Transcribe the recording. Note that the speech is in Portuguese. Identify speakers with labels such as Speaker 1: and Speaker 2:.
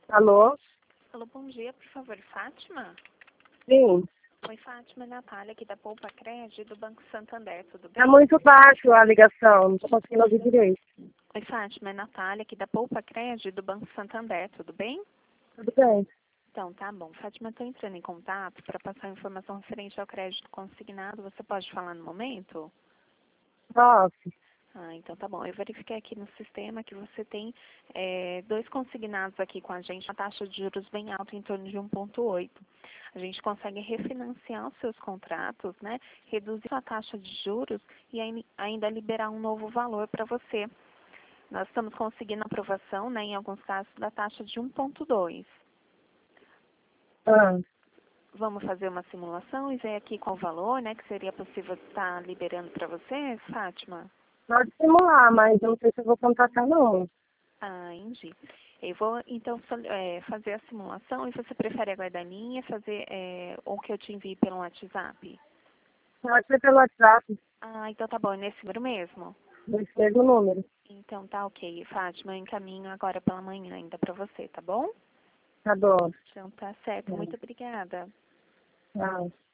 Speaker 1: Alô?
Speaker 2: Alô, bom dia, por favor, Fátima?
Speaker 1: Sim.
Speaker 2: Oi, Fátima, é Natália, aqui da Poupa Crédito, do Banco Santander, tudo
Speaker 1: É
Speaker 2: bem?
Speaker 1: muito baixo a ligação, não estou conseguindo ouvir direito.
Speaker 2: Oi, Fátima, é Natália, aqui da Poupa Crédito, do Banco Santander, tudo bem?
Speaker 1: Tudo bem?
Speaker 2: Então, tá bom. Fátima, estou entrando em contato para passar informação referente ao crédito consignado. Você pode falar no momento?
Speaker 1: Nossa.
Speaker 2: Então tá bom. Eu verifiquei aqui no sistema que você tem dois consignados aqui com a gente, uma taxa de juros bem alta, em torno de 1,8. A gente consegue refinanciar os seus contratos, né? Reduzir a taxa de juros e ainda liberar um novo valor para você. Nós estamos conseguindo aprovação, né, em alguns casos, da taxa de 1,2.
Speaker 1: Ah,
Speaker 2: Vamos fazer uma simulação e ver aqui qual o valor, né, que seria possível estar liberando para você, Fátima?
Speaker 1: pode simular, mas eu não sei se eu vou contratar não.
Speaker 2: Entendi. Eu vou, então, fazer a simulação e você prefere aguardar a linha, fazer, ou que eu te envie pelo WhatsApp?
Speaker 1: Pode ser pelo WhatsApp,
Speaker 2: Então tá bom, é nesse número mesmo?
Speaker 1: desse mesmo número.
Speaker 2: Então tá ok, Fátima, eu encaminho agora pela manhã ainda para você, tá bom?
Speaker 1: Tá bom.
Speaker 2: Então tá certo, muito obrigada.
Speaker 1: Tchau.